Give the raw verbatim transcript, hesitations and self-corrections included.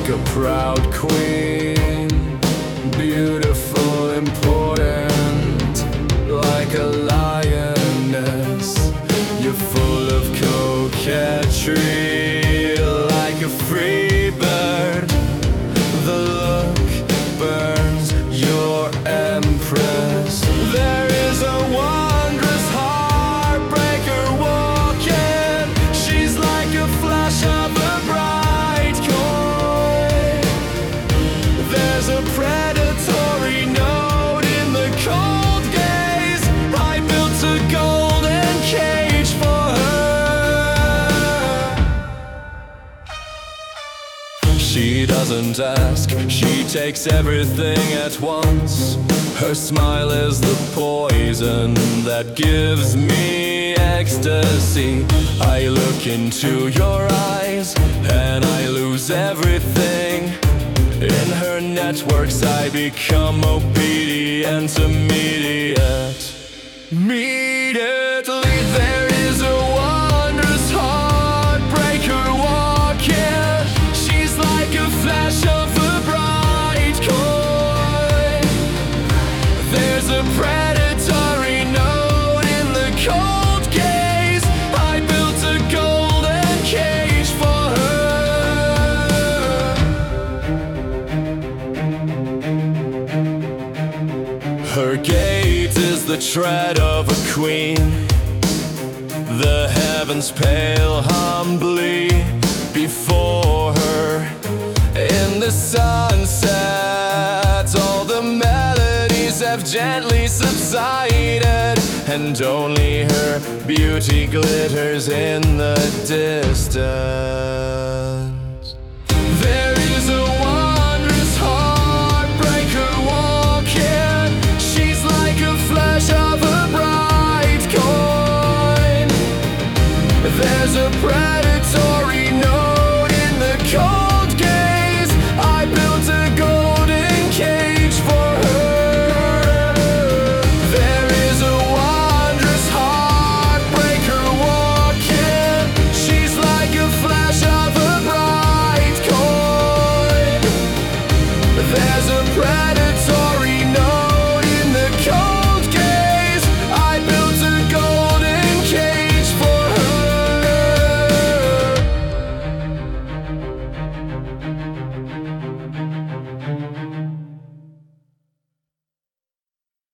a proud queen, beautiful, important, like a lioness. You're full of coquetry, like a free bird. The look burns your empress. There is a wondrous heartbreaker walking. She's like a flash of a bright coin. There's a predatory note in the cold gaze. I built a golden cage for her. She doesn't ask, she takes everything at once. Her smile is the poison that gives me ecstasy. I look into your eyes and I lose everything. In her networks I become obedient, immediate. Immediately there is a wondrous heartbreaker walking. She's like a flash of a bright coin. There's a predatory note in the cold gaze. I built a golden cage for her. Her gait is the tread of a queen. The heavens pale humbly before her. In the sunset, all the melodies have gently subsided, and only her beauty glitters in the distance. There